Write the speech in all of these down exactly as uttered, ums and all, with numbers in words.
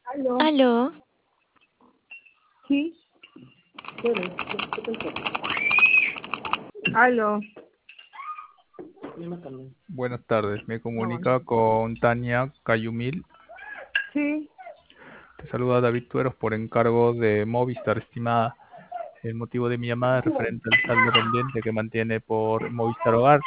Aló, Aló, sí, aló. Buenas tardes, me No, comunica con Tania Cayumil. sí, Te saluda David Tueros por encargo de Movistar, estimada. El motivo de mi llamada es referente al saldo pendiente que mantiene por Movistar Hogar.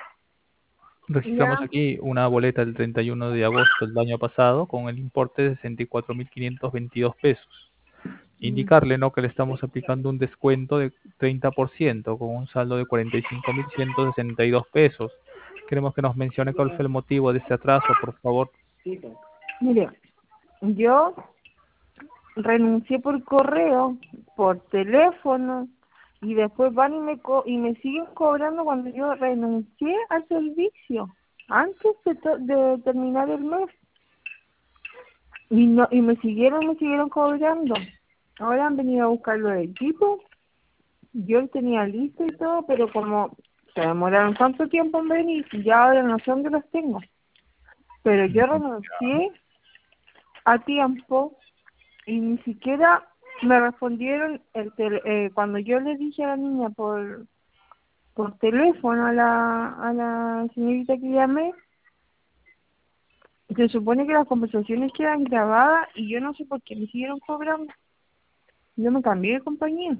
ya, Registramos aquí una boleta del treinta y uno de agosto del año pasado con el importe de sesenta y cuatro mil quinientos veintidós pesos. mm, Indicarle, ¿no?, que le estamos aplicando un descuento de treinta por ciento con un saldo de cuarenta y cinco mil ciento sesenta y dos pesos. Queremos que nos mencione cuál fue el motivo de este atraso, por favor. mire, yo renuncié por correo, por teléfono, y después van y me co y me siguen cobrando cuando yo renuncié al servicio, antes de, to- de terminar el mes, y no y me siguieron, me siguieron cobrando. Ahora han venido a buscar los equipos, yo lo tenía listo y todo, pero como se demoraron tanto tiempo en venir, ya ahora no sé dónde los tengo. Pero yo renuncié a tiempo y ni siquiera me respondieron el tele- eh, cuando yo le dije a la niña por por teléfono a la a la señorita que llamé. Se supone que las conversaciones quedan grabadas y yo no sé por qué me siguieron cobrando. Yo me cambié de compañía.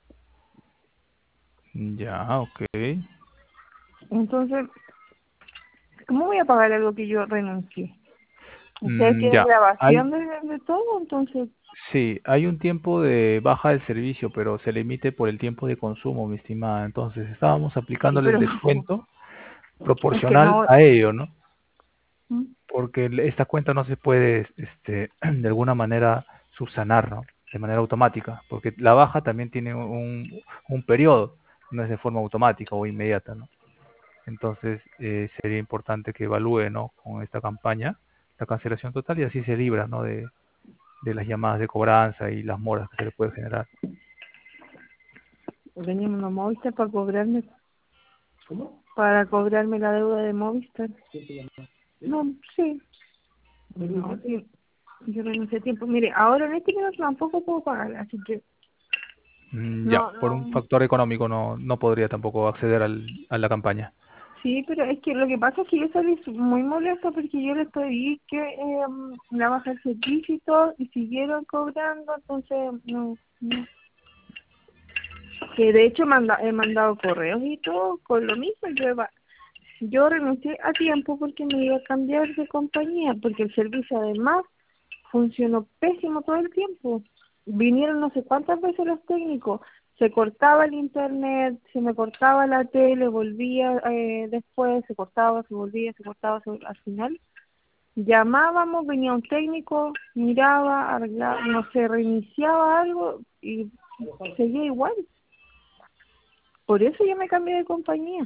Ya, ok. Entonces, ¿cómo voy a pagar algo que yo renuncié? Ustedes Mm, tienen ya, hay, grabación de, de todo, entonces, sí, hay un tiempo de baja del servicio, pero se le emite por el tiempo de consumo, mi estimada. Entonces, estábamos sí, aplicándole el pero descuento es que proporcional no. a ello, ¿no? ¿Mm? Porque el- esta cuenta no se puede, este, de alguna manera subsanar, ¿no? De manera automática, porque la baja también tiene un, un periodo, no es de forma automática o inmediata, ¿no? Entonces, eh, sería importante que evalúe, ¿no?, con esta campaña la cancelación total y así se libra, ¿no?, de, de las llamadas de cobranza y las moras que se le puede generar. Veníamos a Movistar para cobrarme, para cobrarme la deuda de Movistar. No, sí. No, sí. Yo renuncié a tiempo. Mire, ahora en este caso tampoco puedo pagar, así que Mm, ya, no, por un no. factor económico no, no podría tampoco acceder al, a la campaña. Sí, pero es que lo que pasa es que yo salí su- muy molesta porque yo les pedí que eh, la baja el servicio y todo y siguieron cobrando, entonces no, no. Que de hecho manda, he mandado correos y todo con lo mismo. Yo, eva- yo renuncié a tiempo porque me iba a cambiar de compañía, porque el servicio además funcionó pésimo todo el tiempo. Vinieron no sé cuántas veces los técnicos, se cortaba el internet, se me cortaba la tele, volvía eh, después, se cortaba, se volvía, se cortaba, se vol- al final llamábamos, venía un técnico, miraba, arreglaba, no sé, reiniciaba algo y seguía igual. Por eso yo me cambié de compañía.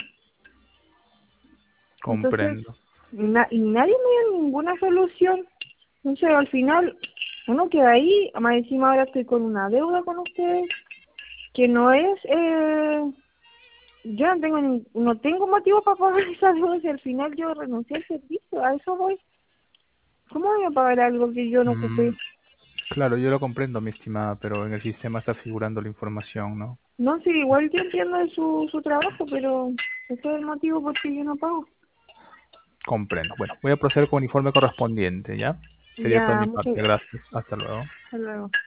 Entonces, Comprendo. na- y nadie me dio ninguna solución. Entonces, al final, uno queda ahí, más encima ahora estoy con una deuda con ustedes, que no es, eh, yo no tengo ni- no tengo motivo para pagar esa deuda, si al final yo renuncié al servicio, a eso voy. ¿Cómo voy a pagar algo que yo no ocupé? Mm, claro, yo lo comprendo, mi estimada, pero en el sistema está figurando la información, ¿no? No, sí, igual yo entiendo de su, su trabajo, pero ese es el motivo por qué yo no pago. Comprendo. Bueno, voy a proceder con el informe correspondiente, ¿ya? Sería todo de Ya, mi muchas parte. gracias. Gracias. Hasta luego. Hasta luego.